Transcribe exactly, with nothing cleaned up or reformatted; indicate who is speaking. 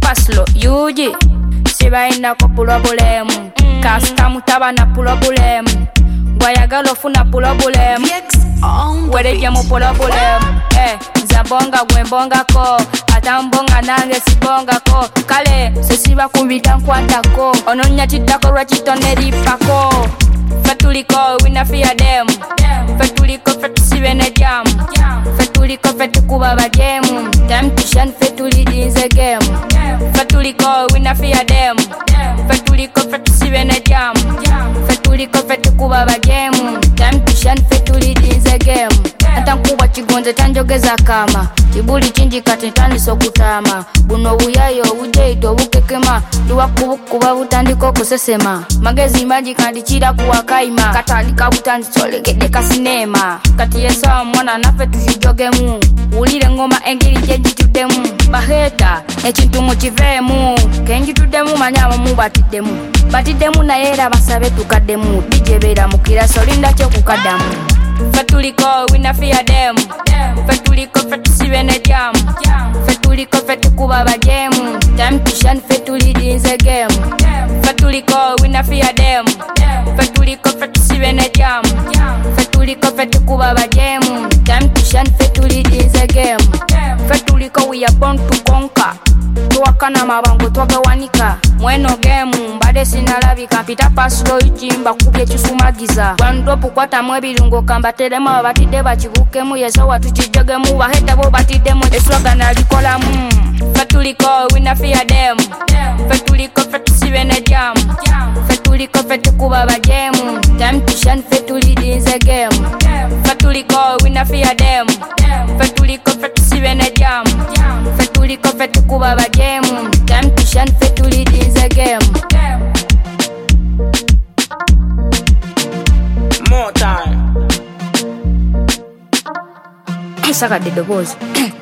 Speaker 1: Paslo, Yuji sibaina ko problem custom tabana problem gwayagala ofuna problem wereje mu problem eh zabonga gwembongako atambonga nange sibongako kale sesiba kubita nkwatako ononya tidako rwachitoneri pako fetuliko wina fear them fetuliko fetusibene jam fetuliko fetukuba bajemu temptation fetuli dinze game fetuliko wina fear them fetuliko fetusibene jam fetuliko fetukuba bajemu temptation fetuli dinze game atankuba chigonze tanjogeza kama kibuli chinji katitani sokutama buno buyayo ujeito bukekema liwakubukuba butandiko kusesema magezi maji kandichira kuwakaima katandika butandi solegede kasinema kati yesa mwana nafe tujogemu ulire ngoma engiri jeji tudemu baheta ekintu mukivemu kenji tudemu manyama mubatidemu batidemu na yera basabe tukademu dijebera mukira solinda kyo kukadamu fetuliko wina fear them fetuliko fetusibene jam fetuliko fetukuba bajemu temptation fetuli dinze game fetuliko wina fear them fetuliko fetusibene jam fetuliko fetukuba bajemu temptation fetuli dinze game fetuliko we are born to conquer tuwakana mabango twagawanika mweno game mbade sinalabika mpita paslo ijimba kubye kisumagiza wandopu kwata mwebirungo kambaterema batide bakibukemu yesa watu kijogemu baheta bo batidemu eslogan alikolamu fetuliko wina fear them fetuliko fetusibene jam fetuliko fetukuba bajemu temptation fetuli dinze game fetuliko wina fear them fetuliko fetusibene jam fetuliko fetukuba bajemu temptation fetuli dinze game. More time. Saka de boss.